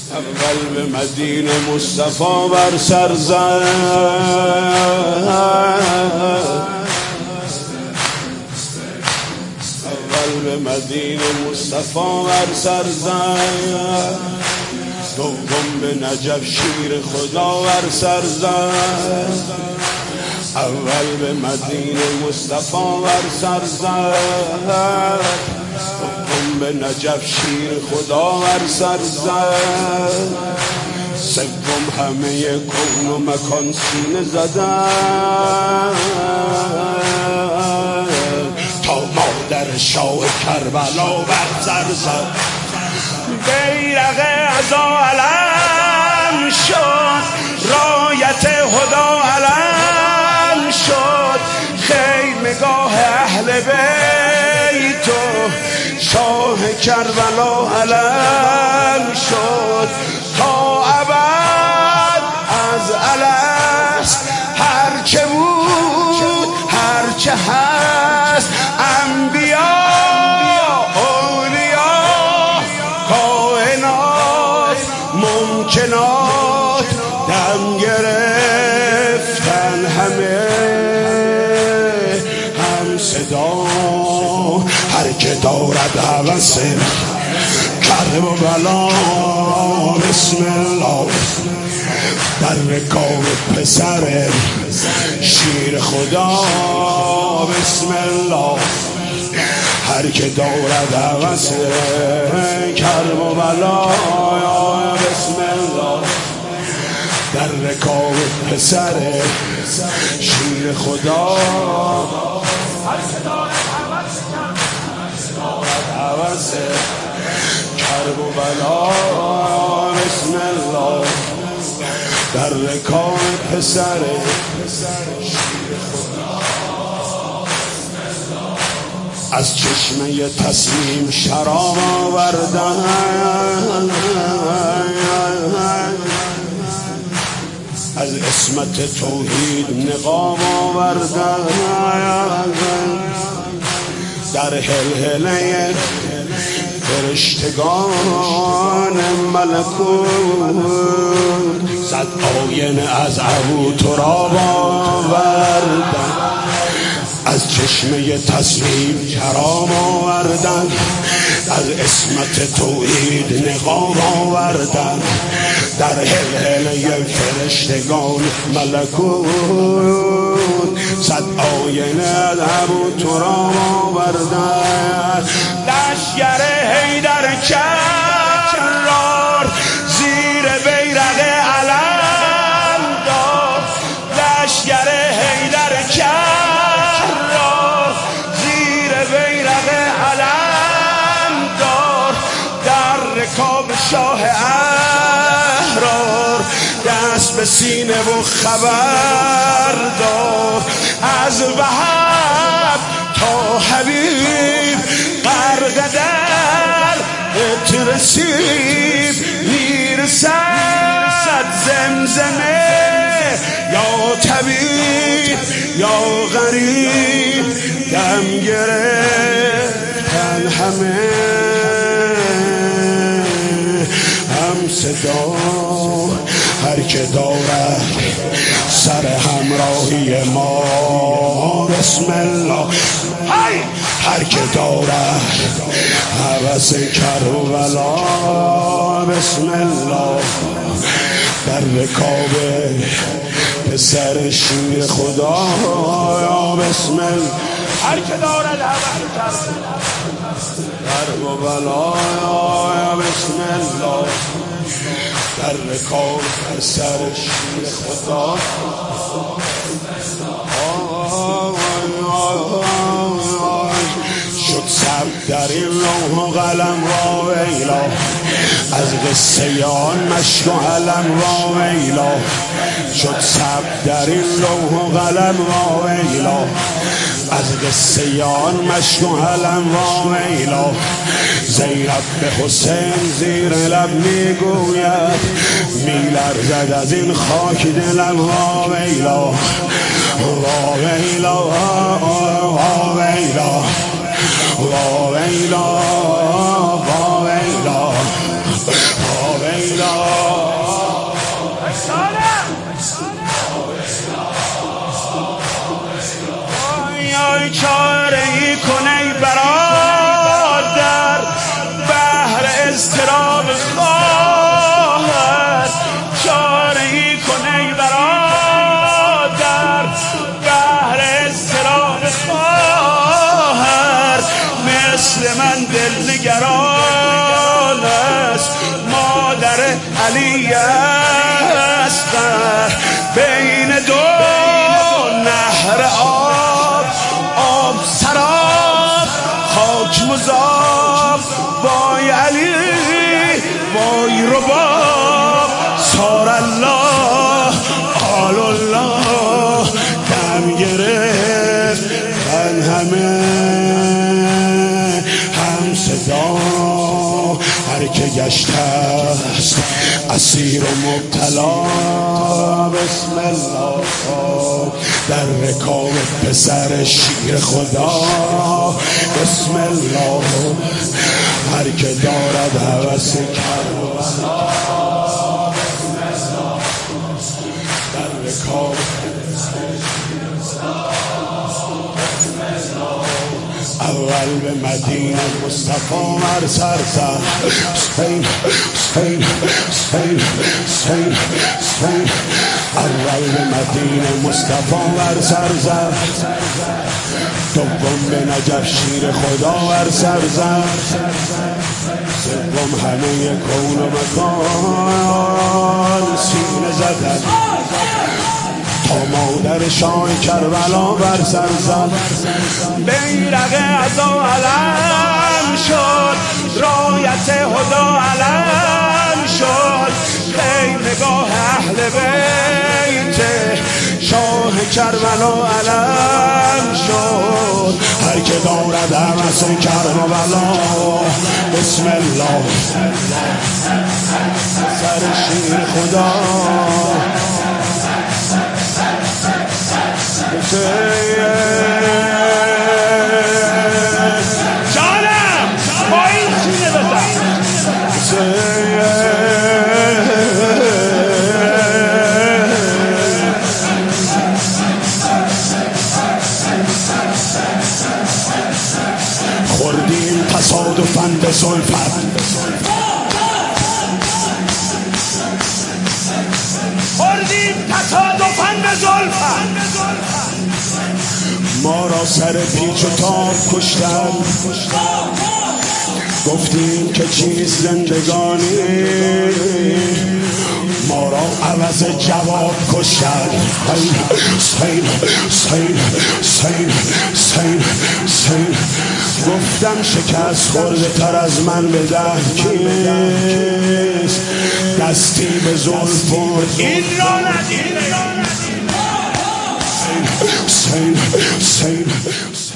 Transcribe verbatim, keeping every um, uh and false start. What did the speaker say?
اول به مدینه مصطفی بر سر زد، اول به مدینه مصطفی بر سر زد، دوم به نجف شیر خدا بر سر زد، اول به مدینه مصطفی بر سر زد، دوم به نجف شیر خدا بر سر زد، سوم همه کون و مکان سینه زدن تا مادر شاه کربلا بر سر زد. بیرق عزا علم شد، رایت هدا علم شد، خیمگاه اهل بیت و شاه کربلا علم شد. تا ابد از الست هرچه بود هرچه هست، انبیا اولیا کائنات ممکنات دم گرفتن همه هم صدا. هر که دارد هوس کرب و بلا بسم الله در رکاب پسر شیر خدا بسم الله. هر که دارد هوس کرب و بلا بسم الله در رکاب پسر شیر خدا. هر که دارد هوس کرب و بلا بسم الله در رکاب پسر شیر خدا. از چشمه تسلیم شراب آوردن، از عصمت توحید نقاب آوردن، در هلهله فرشتگان ملکوت صد آینه از ابو تراب آوردن، از چشمه تسلیم کرام آوردن، از عصمت توحید نقاب آوردن، در هلهله فرشتگان ملکوت صد آینه از ابو تراب آوردن. لشگر حیدر کرار زیر بیرق علم داد، لشگر حیدر کرار زیر بیرق علم داد، در رکاب شاه احرار دست به سینه و خبر داد. از وهب تا حبیب غرق در اترسید، میرسد زمزمه یا طبیب یا غریب دم گرفتن همه هم صدا. هر که دارد سر همراهی ما بسم الله، هر که دارد هوس کربلا بسم الله در رکاب پسر شیر خدا بسم الله. هر که دارد هوس کربلا بسم الله در رکاب پسر شیر خدا. شد سب در این لوح و قلم را ویلا، از قصه آن مشک و علم را ویلا. شد سب در این لوح و قلم را ویلا، از قصه آن مشک و علم را ویلا. زینب به حسین زیر لب میگوید، میلرزد از این خاک دلم وا ویلا وا ویلا وا ویلا وا ویلا وا ویلا وا ویلا آی چاره ای کنی برادر بهر اضطراب خواهر چاره ای کنی برادر بهر اضطراب خواهر مثل من دل نگران است مادر علی اصغر بین دو نهر آب آب سراب خاک مذاب وای علی وای رباب سار الله آل الله دم گرفت من همه هم صدا هر که گشته است اسیر و مبتلا بسم الله در رکاب پسر شیر خدا بسم الله هر که دارد هوس کربلا بسم الله در رکاب اول به مدینه مصطفی مر سر زد سین سین سین سین سین اول به مدینه مصطفی مر سر زد دوم به نجف شیر خدا ور سر زد سوم همه کون و مکان سینه زدن تا مادر شاه کربلا بر سر زد بیرق عزا علم شد رایت هدا علم شد خیمگاه اهل بیت شاه کربلا علم شد هر که دارد هوس کربلا بسم الله سر شیر خدا جانم با این سینه بزن خوردیم تصادفاً به زلفت خوردیم تصادفاً به زلفت ما را سر پیچ و تاب کشتن گفتیم که چیز زندگانی ما را عوض جواب کشتن سین سین سین سین سین گفتم شکست خورده تر از من بدن کیست دستی به زلف این را ندید سین سین